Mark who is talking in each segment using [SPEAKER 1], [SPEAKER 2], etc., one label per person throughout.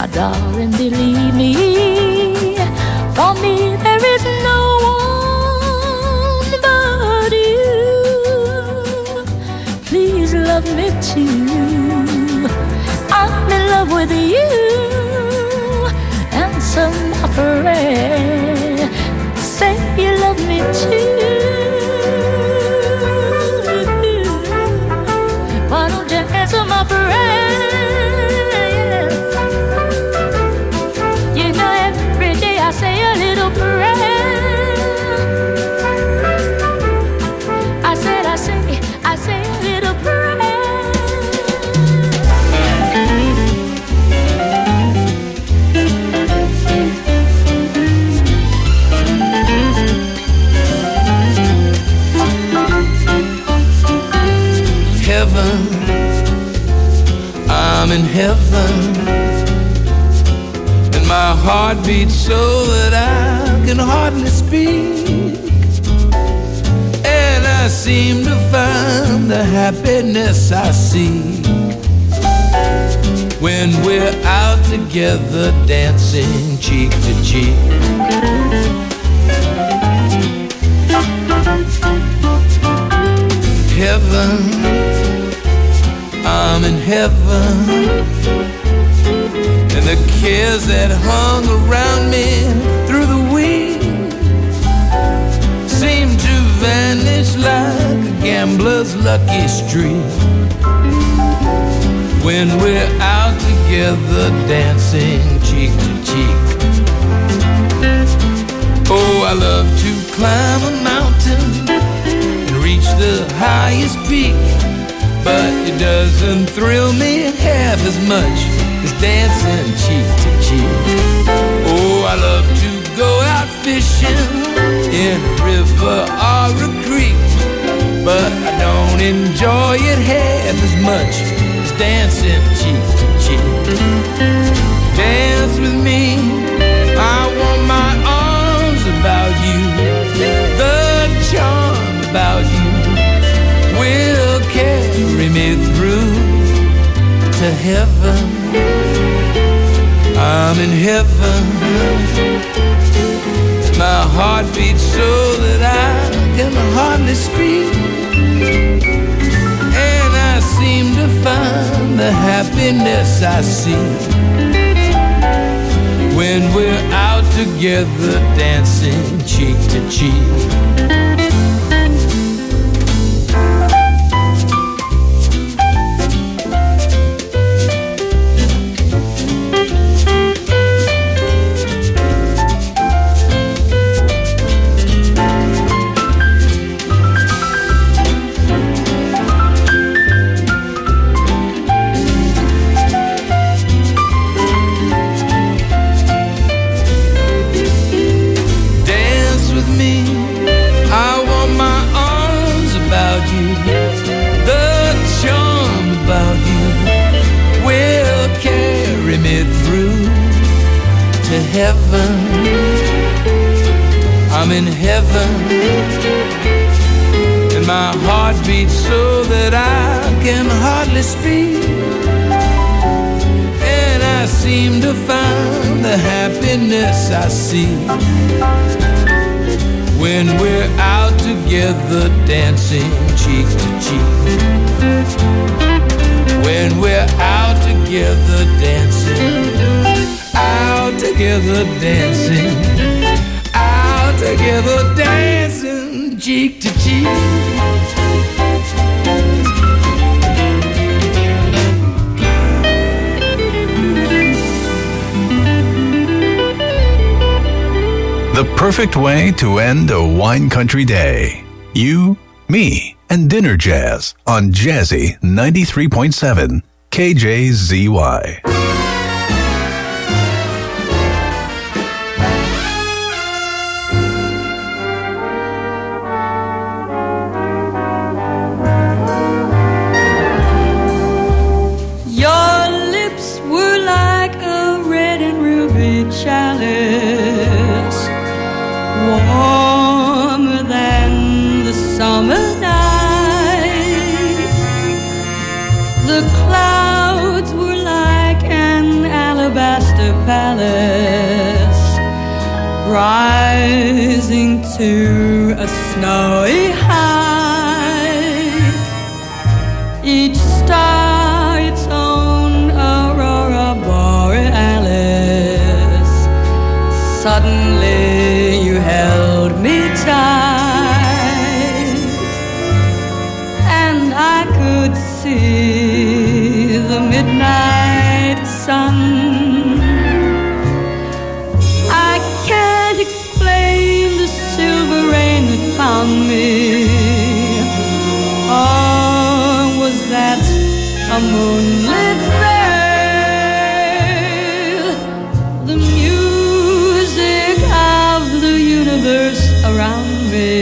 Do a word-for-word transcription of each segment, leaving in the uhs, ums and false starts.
[SPEAKER 1] My darling, believe me, for me there is no one but you. Please love me too. I'm in love with you. Answer my prayer. Say you love me too. Why don't you answer my prayer? You know every day I say a little prayer. I said I say, I say a little prayer.
[SPEAKER 2] Heaven, I'm in heaven, and my heart beats so that I can hardly speak, and I seem to find the happiness I seek when we're out together dancing cheek to cheek. Heaven, I'm in heaven, and the cares that hung around me through the week seem to vanish like a gambler's lucky streak when we're out together dancing cheek to cheek. Oh, I love to climb a mountain and reach the highest peak, but it doesn't thrill me half as much as dancing cheek to cheek. Oh, I love to go out fishing in a river or a creek, but I don't enjoy it half as much as dancing cheek to cheek. Dance with me, I want my arms about you. The charm about you will carry me through to heaven. I'm in heaven. My heart beats so that I can hardly speak, and I seem to find the happiness I see when we're out together dancing cheek to cheek. Heaven, I'm in heaven, and my heart beats so that I can hardly speak, and I seem to find the happiness I see when we're out together dancing cheek to cheek. When we're out together dancing, out together dancing, out together dancing cheek to cheek.
[SPEAKER 3] The perfect way to end a wine country day. You, me, and dinner jazz on Jazzy ninety-three point seven K J Z Y.
[SPEAKER 4] Chalice, warmer than the summer night. The clouds were like the palace, rising to a snowy height. Each star its own aurora borealis. Suddenly you held me tight, and I could see the midnight sun. I can't explain the silver rain that found me. Or was that a moonlit veil? The music of the universe around me.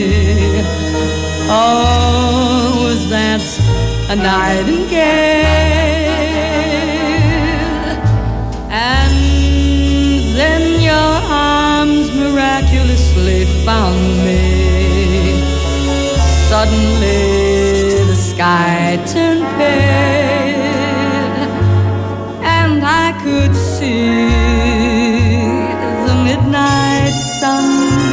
[SPEAKER 4] Or was that a nightingale? And then your arms miraculously found me. Suddenly the sky turned pale, and I could see the midnight sun.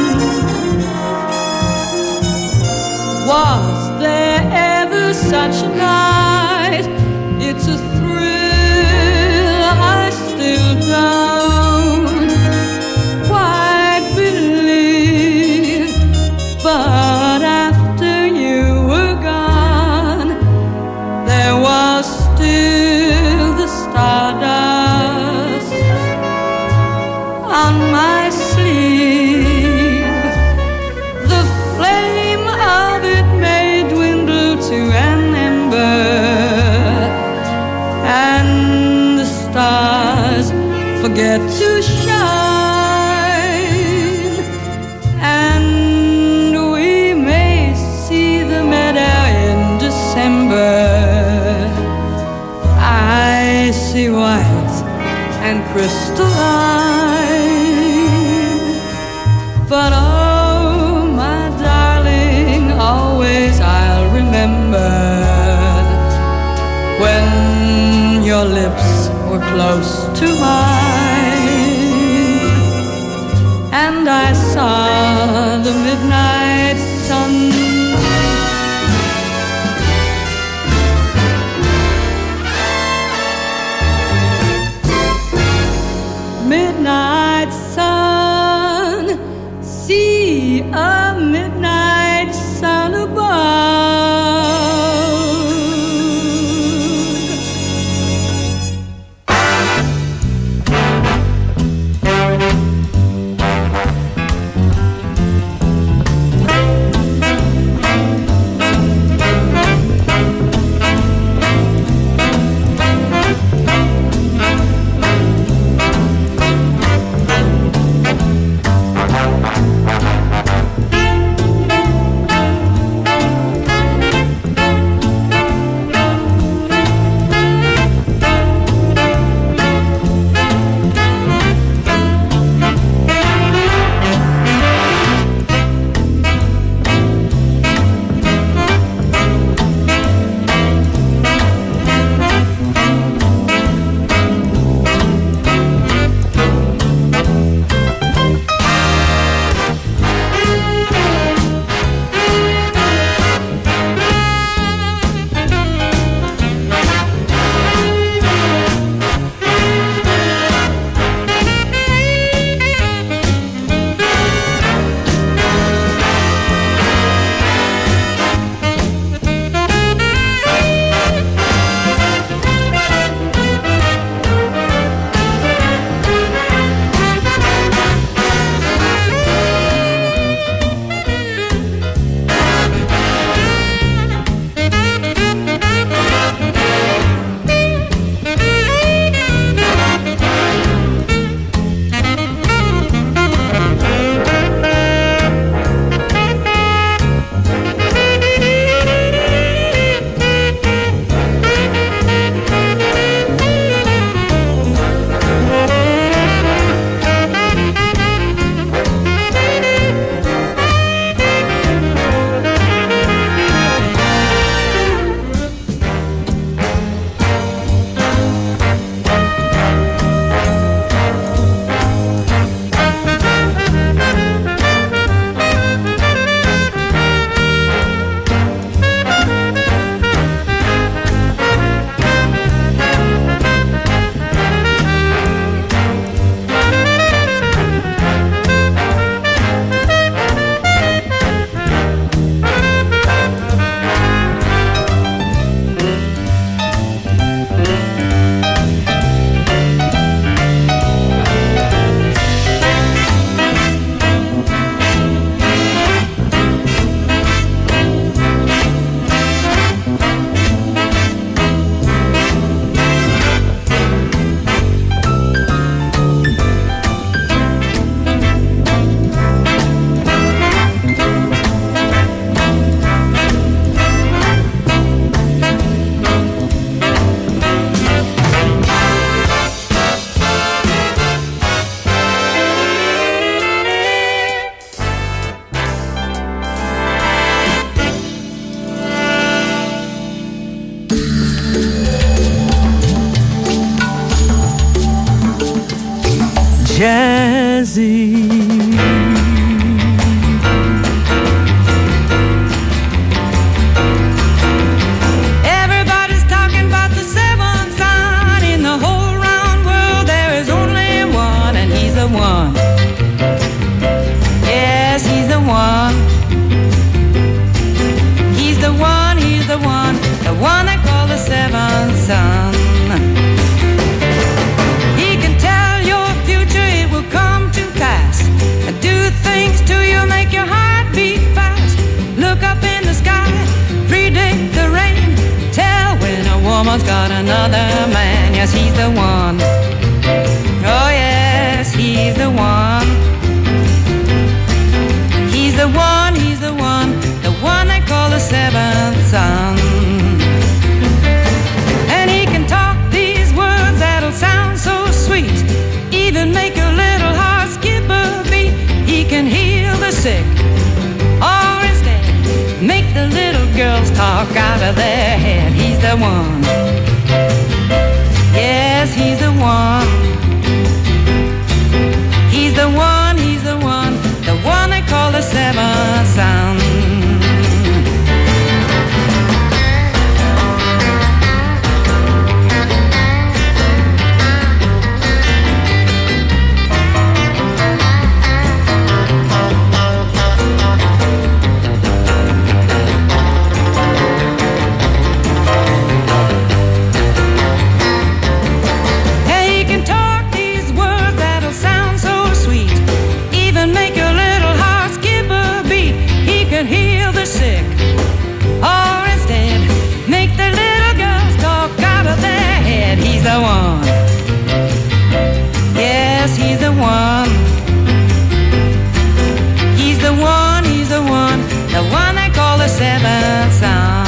[SPEAKER 4] Was there ever such a night? It's a thrill I still don't quite believe. But after you were gone, there was still the stardust on my sleeve. The flame of it may dwindle to an ember, and the stars forget to shine, and we may see the meadow in December. I see white and crystalline, but oh, my darling, always I'll remember when your lips were close to mine, and I saw the midnight sun. Midnight sun, see a midnight sun above.
[SPEAKER 5] Jazzy.
[SPEAKER 4] Everybody's talking about the seventh son. In the whole round world there is only one, and he's the one. Yes, he's the one. He's the one, he's the one, the one they call the seventh son. He can tell your future, it will come to pass. Do things to you, make your heart beat fast. Look up in the sky, predict the rain. Tell when a woman's got another man. Yes, he's the one. Oh yes, he's the one. He's the one, he's the one, the one they call the seventh son. And he can talk these words that'll sound so sweet, even make your little heart skip a beat. He can heal the sick, or instead make the little girls talk out of their head. He's the one. Yes, he's the one. He's the one, he's the one, the one they call the seventh son. He's the one. Yes, he's the one. He's the one, he's the one, the one they call the seventh son.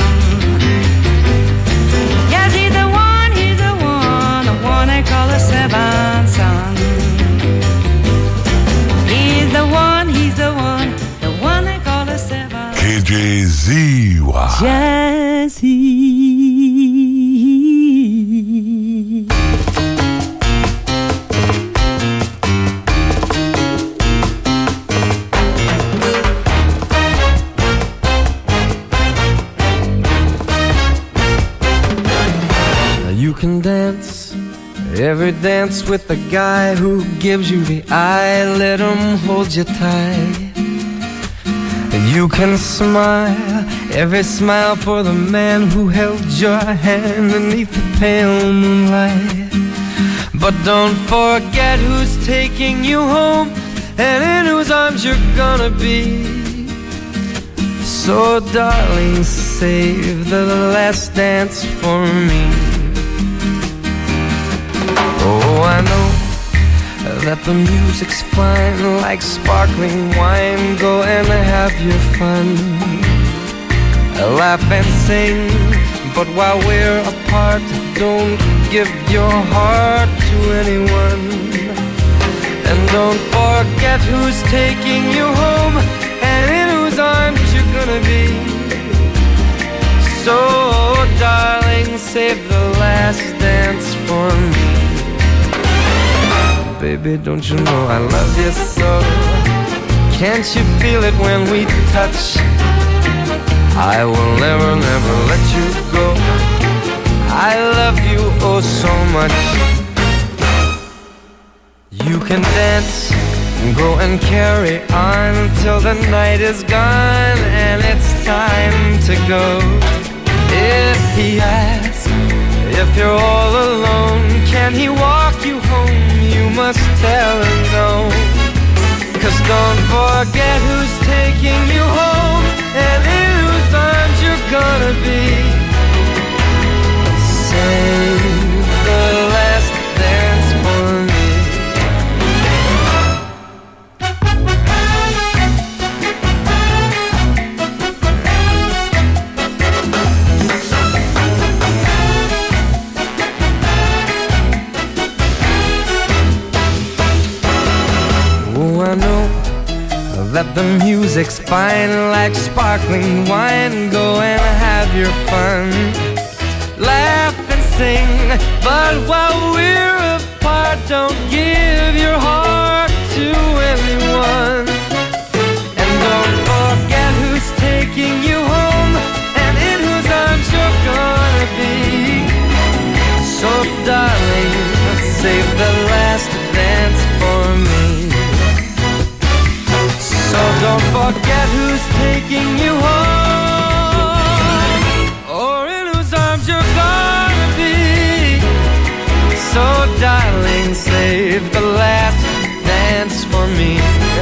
[SPEAKER 4] Yes, he's the one, he's the one, the one they call the seventh son. He's the one, he's the one, the one they call the seventh.
[SPEAKER 6] K J Z Y.
[SPEAKER 5] Jazzy.
[SPEAKER 7] You can dance every dance with the guy who gives you the eye. Let him hold you tight. And you can smile every smile for the man who held your hand beneath the pale moonlight. But don't forget who's taking you home and in whose arms you're gonna be. So darling, save the last dance for me. Oh, I know that the music's fine, like sparkling wine. Go and have your fun, laugh and sing. But while we're apart, don't give your heart to anyone. And don't forget who's taking you home and in whose arms you're gonna be. So, darling, save the last dance for me. Baby, don't you know I love you so? Can't you feel it when we touch? I will never, never let you go. I love you oh so much. You can dance, go and carry on till the night is gone and it's time to go. If he asks if you're all alone, can he walk you home? You must tell him no. 'Cause don't forget who's taking you home and in whose arms you're gonna be. Save the last dance for me. I know that the music's fine, like sparkling wine. Go and have your fun, laugh and sing. But while we're apart, don't give your heart Oh, darling, save the last dance for me.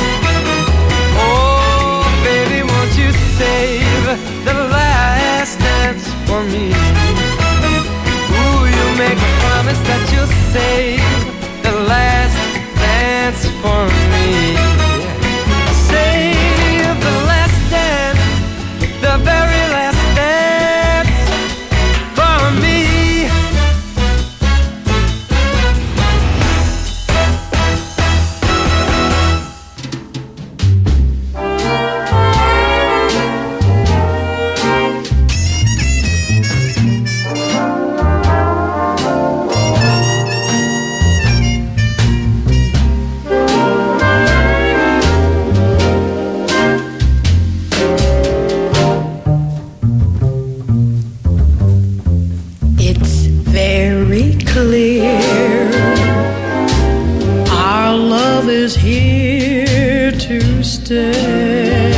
[SPEAKER 7] Oh, baby, won't you save the last dance for me? Ooh, you make a promise that you'll save the last dance for me. Save the last dance, the very last dance for me.
[SPEAKER 1] Our love is here to stay,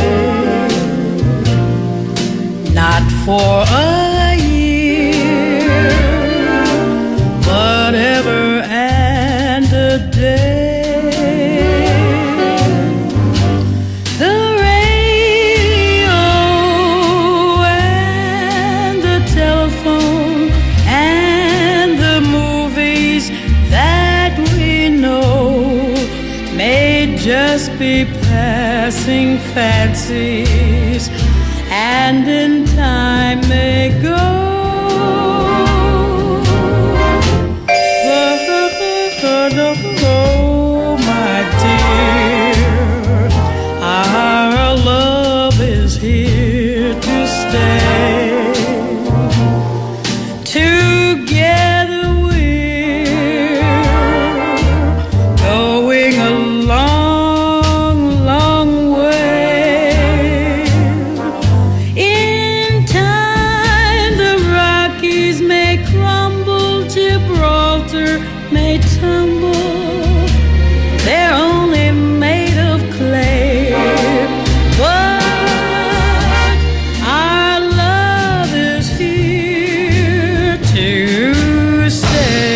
[SPEAKER 1] not for a year, but ever and a day. The radio and the telephone and the movies that we know may just be passing fancies, and in time may go. But oh, my dear, our love is here to stay. Together we're going a long, long way. In time the Rockies may crumble, Gibraltar may tumble. They're only made of clay, but our love is here to stay.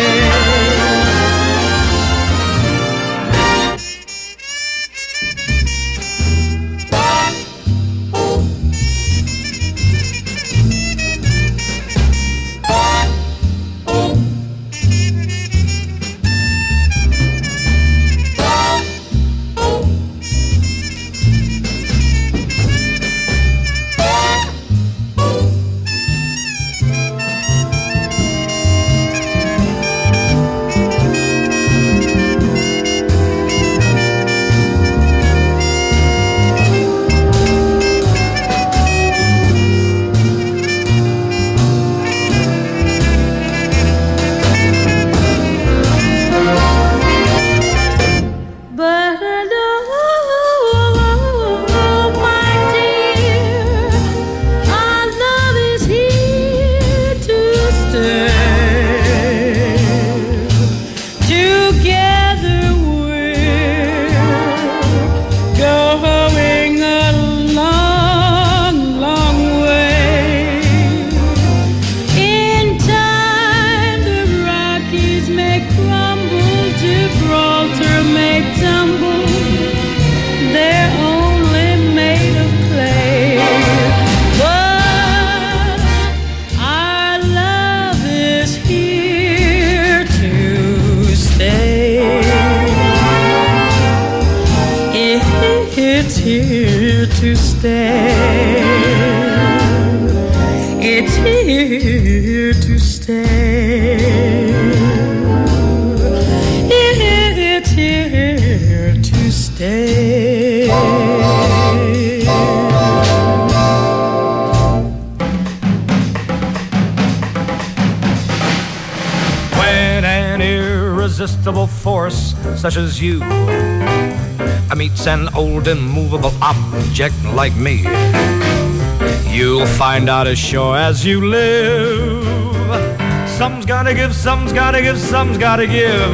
[SPEAKER 1] But oh, my dear, our love is here to stay. Together we're going a long, long way. In time the Rockies may crumble, Gibraltar may tumble. They're only made of clay, but our love is here to stay. It's here to stay. It's here to stay. It's here to stay.
[SPEAKER 8] When an irresistible force such as you meets an old immovable object like me, you'll find out as sure as you live, some's gotta give, some's gotta give, some's gotta give.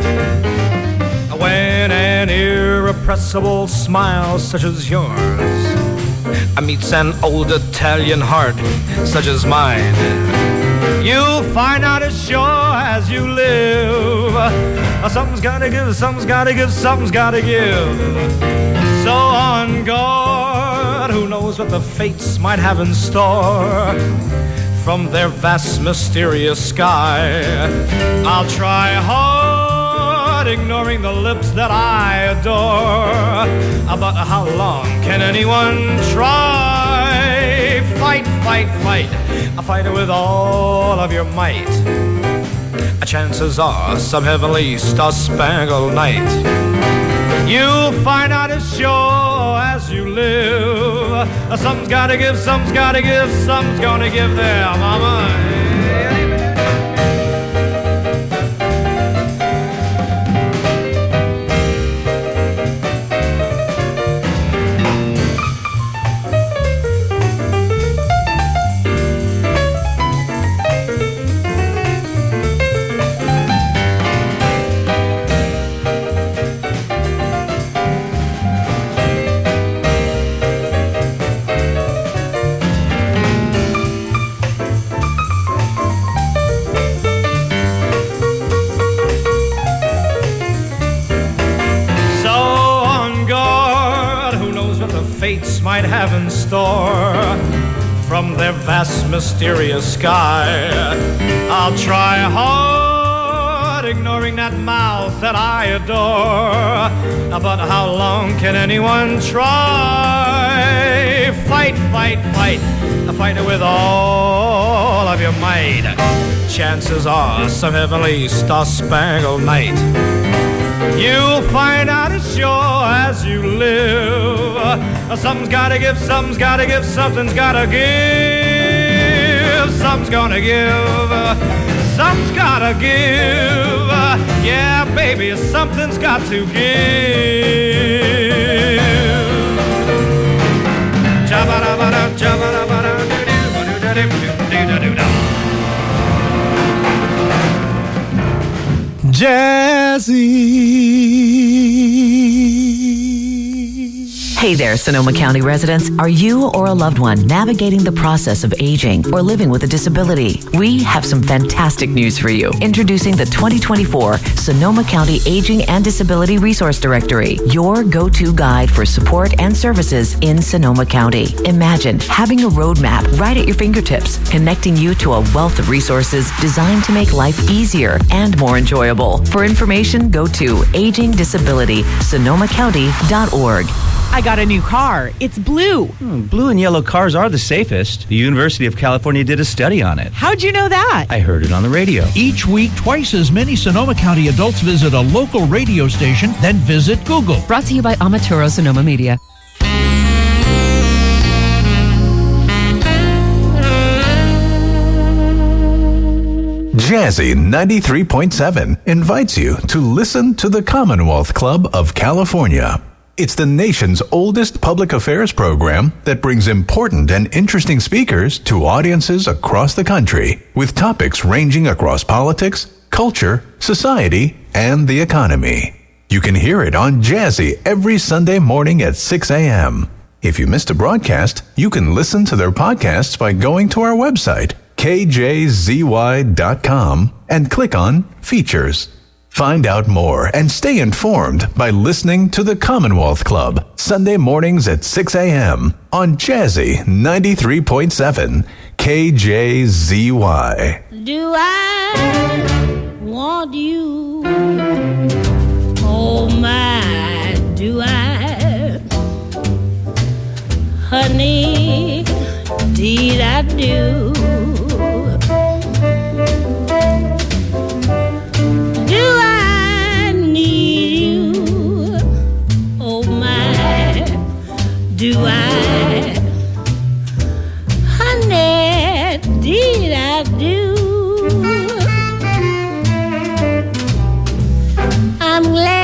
[SPEAKER 8] When an irrepressible smile such as yours meets an old Italian heart such as mine, You'll find out as sure as you live. Something's gotta give, something's gotta give, something's gotta give. So on guard, who knows what the fates might have in store from their vast mysterious sky. I'll try hard, ignoring the lips that I adore. But how long can anyone try? Fight, fight, fight, fight it with all of your might. Chances are some heavenly star-spangled night you'll find out as sure as you live. Something's gotta give, something's gotta give, something's gonna give there, mama. Might have in store from their vast mysterious sky. I'll try hard, ignoring that mouth that I adore. But how long can anyone try? Fight, fight, fight, fight it with all of your might. Chances are some heavenly star-spangled night you'll find out as sure as you live. Something's gotta give, something's gotta give, something's gotta give. Something's gonna give, something's gotta give. Yeah, baby, something's got to give. Jabba-dabba-da, jabba-dabba-da, do-do-do-do-do-do-do-do-do.
[SPEAKER 9] Jazzy.
[SPEAKER 10] Hey there, Sonoma County residents. Are you or a loved one navigating the process of aging or living with a disability? We have some fantastic news for you. Introducing the twenty twenty-four Sonoma County Aging and Disability Resource Directory, your go-to guide for support and services in Sonoma County. Imagine having a roadmap right at your fingertips, connecting you to a wealth of resources designed to make life easier and more enjoyable. For information, go to aging disability sonoma county dot org.
[SPEAKER 11] I got a new car. It's blue.
[SPEAKER 12] Hmm, blue and yellow cars are the safest. The University of California did a study on it.
[SPEAKER 11] How'd you know that?
[SPEAKER 12] I heard it on the radio.
[SPEAKER 13] Each week, twice as many Sonoma County adults visit a local radio station than visit Google.
[SPEAKER 11] Brought to you by Amaturo Sonoma Media.
[SPEAKER 3] Jazzy ninety-three point seven invites you to listen to the Commonwealth Club of California. It's the nation's oldest public affairs program that brings important and interesting speakers to audiences across the country with topics ranging across politics, culture, society, and the economy. You can hear it on Jazzy every Sunday morning at six a.m. If you missed a broadcast, you can listen to their podcasts by going to our website, k j z y dot com, and click on Features. Find out more and stay informed by listening to the Commonwealth Club, Sunday mornings at six a.m. on Jazzy ninety-three point seven K J Z Y.
[SPEAKER 1] Do I want you? Oh my, do I? Honey, did I do? Do I, honey, did I do? I'm glad